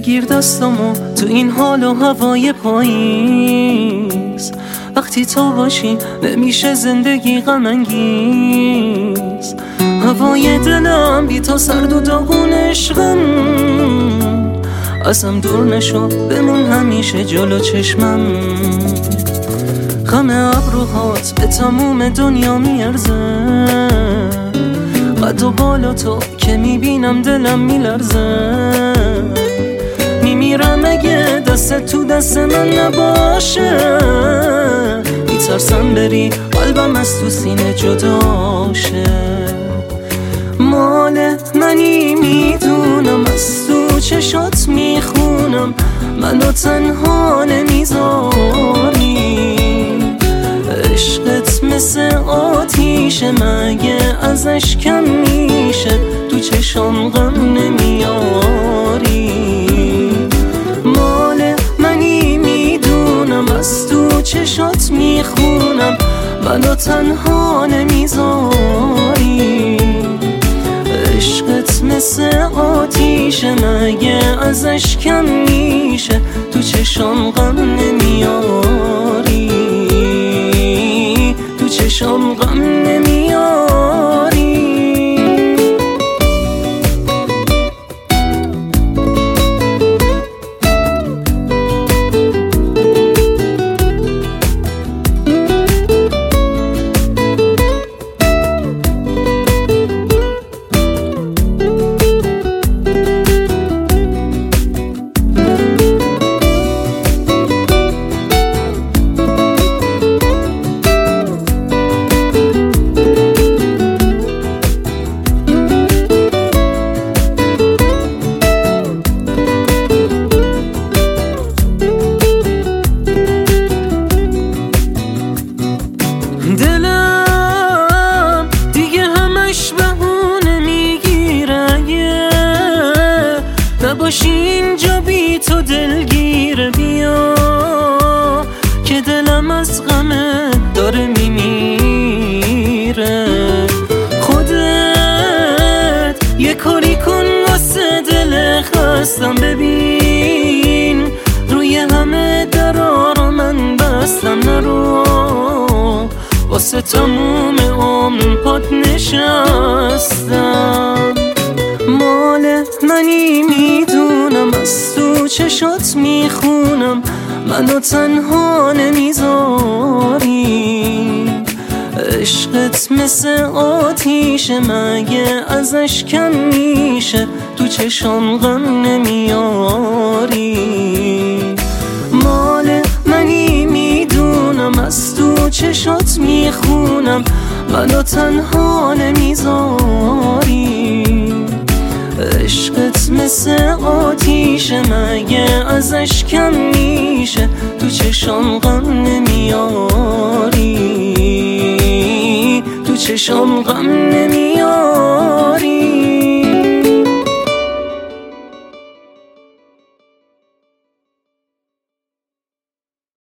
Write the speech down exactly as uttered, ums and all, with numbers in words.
بگیر دستامو تو این حال و هوای پاییز. وقتی تو باشی نمیشه زندگی غم انگیز. هوای دلم بی تو سرد و داغون عشقم، ازم دور نشو بمون همیشه جلو چشمم. غم ابروهات به تموم دنیا میارزه، قد و بالا تو که میبینم دلم میلرزه. میمیرم اگه دست تو دست من نباشه، میترسم بری قلبم از تو سینه جداشه. مال منی میدونم، از تو چشات میخونم، منو تنها نمیذاری. عشقت مثل آتیشه، مگه ازش کم میشه؟ تو چشام غم نمیاری. مال منی میدونم، از تو چشات میخونم، منو تنها نمیذاری. عشقت مثل آتیشه، مگه ازش کم میشه؟ تو چشام غم نمیاری، تو چشام غم نمیاری. دلم دیگه همش بهونه میگیره، نباشی اینجا بی تو دلگیره. بیا که دلم از غمت داره میمیره. خودت یه کاری کن واسه دل خستم، ببین روی همه درا رو من بستم. نرو واسه تموم عمر پات نشستم. مال منی میدونم، از تو چشات میخونم، منو تنها نمیذاری. عشقت مثل آتیشه، مگه ازش کم میشه؟ تو چشام غم نمیاری. مال منی میدونم، از تو چشات میخونم، منو تنها نمیذاری. عشقت مثل آتیشه، مگه ازش کم میشه؟ تو چشام غم نمیاری، تو چشام غم نمیاری.